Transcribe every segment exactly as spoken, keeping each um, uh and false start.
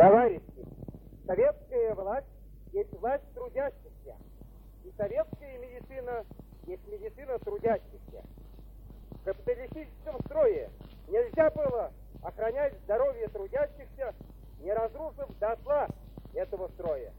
Товарищи, советская власть есть власть трудящихся, и советская медицина есть медицина трудящихся. В капиталистическом строе нельзя было охранять здоровье трудящихся, не разрушив дотла этого строя.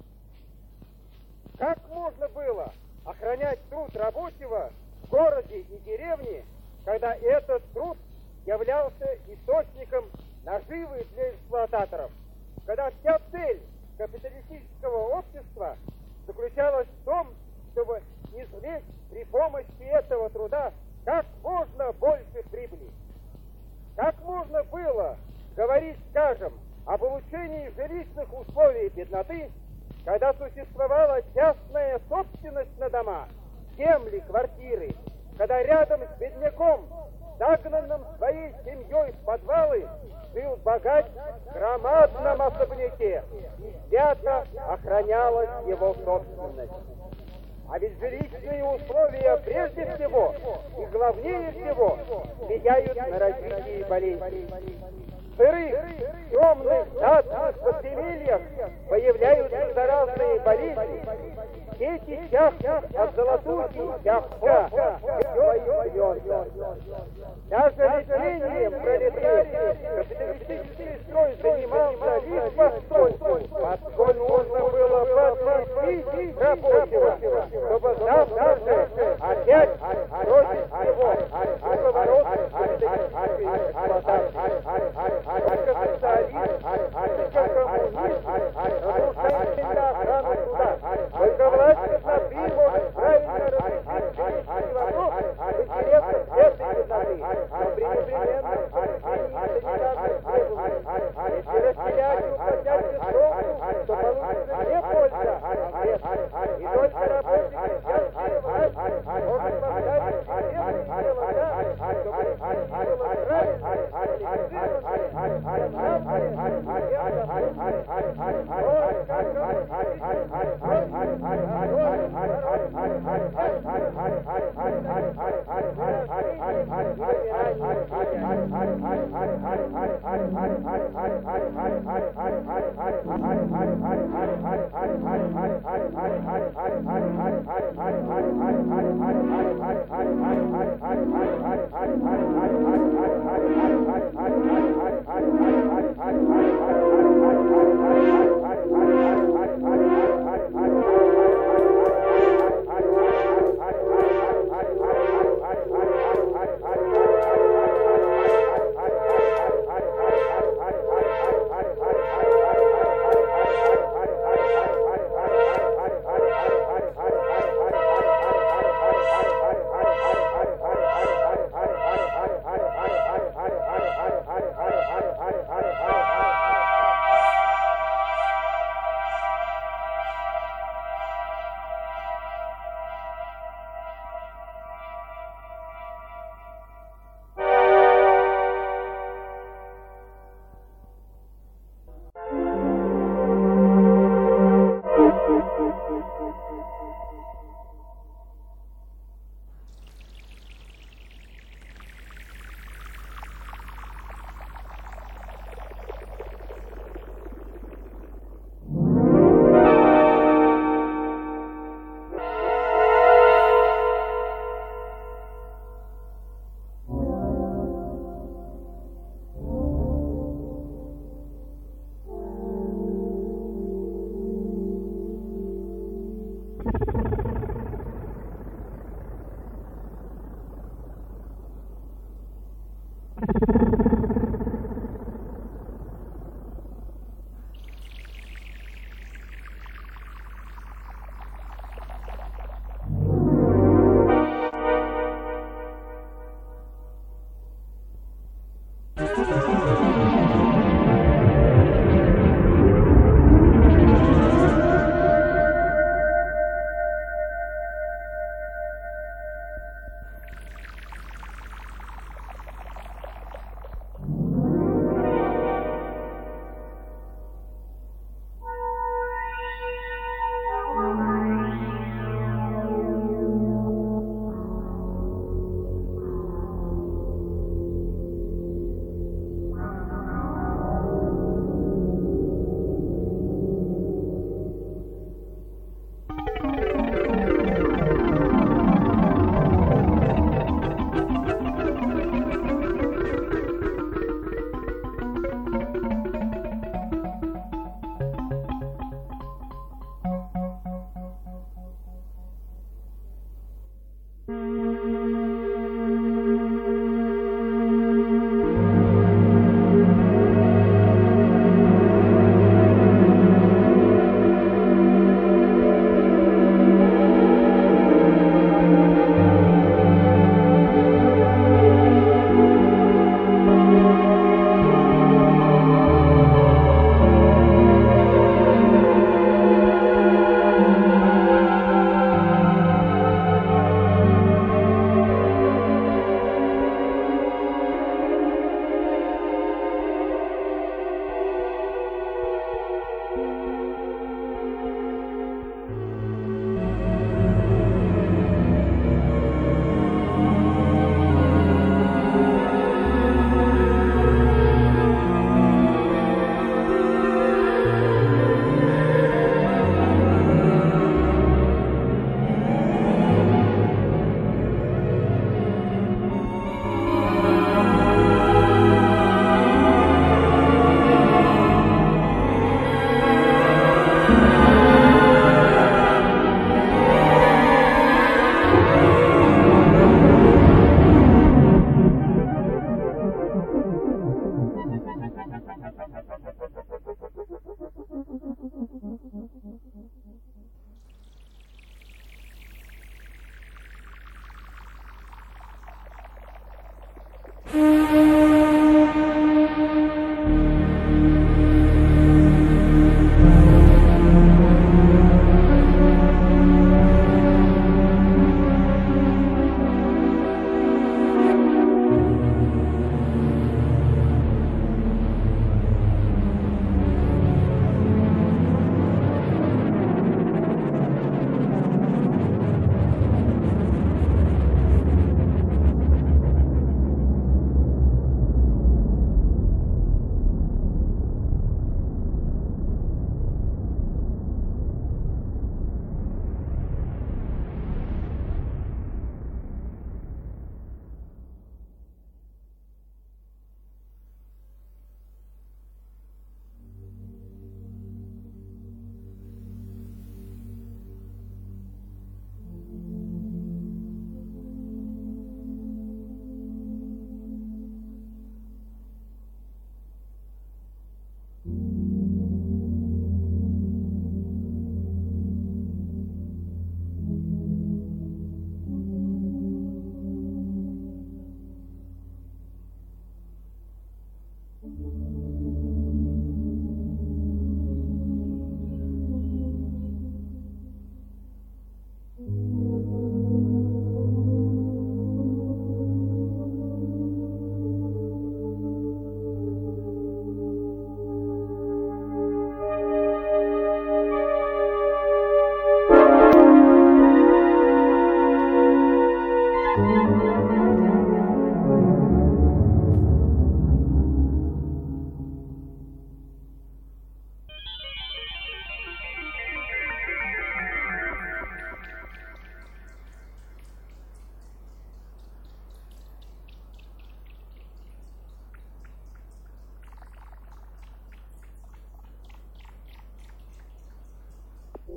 Как можно было охранять труд рабочего в городе и деревне, когда этот труд являлся источником наживы для эксплуататоров, когда вся цель капиталистического общества заключалась в том, чтобы извлечь при помощи этого труда как можно больше прибыли? Как можно было говорить, скажем, об улучшении жилищных условий бедноты, когда существовала частная собственность на дома, земли, квартиры, когда рядом с бедняком, загнанным своей семьей в подвалы, жил богач в громадном особняке, и свято охранялась его собственность? А ведь жилищные условия прежде всего и главнее всего влияют на развитие болезней. В сырых, темных, датских подземельях появляются заразные болезни. Дети чахнут от золотухи, чахка, даже лечением пролетариев капиталистический строй занимался лишь постой, поскольку нужно было подвести рабочего, чтобы завтра же опять бросить его в поворот капиталистической эксплуатации. Только власть бедноты может правильно разрешить вопрос в интересах этой бедноты, но при непременном соблюдении санитарных требований. Если растерять и уплотнять бессрочку, то получится не польза, а вред. И только рабочая частная власть может поставить систему дела так, чтобы решительно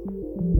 Thank you.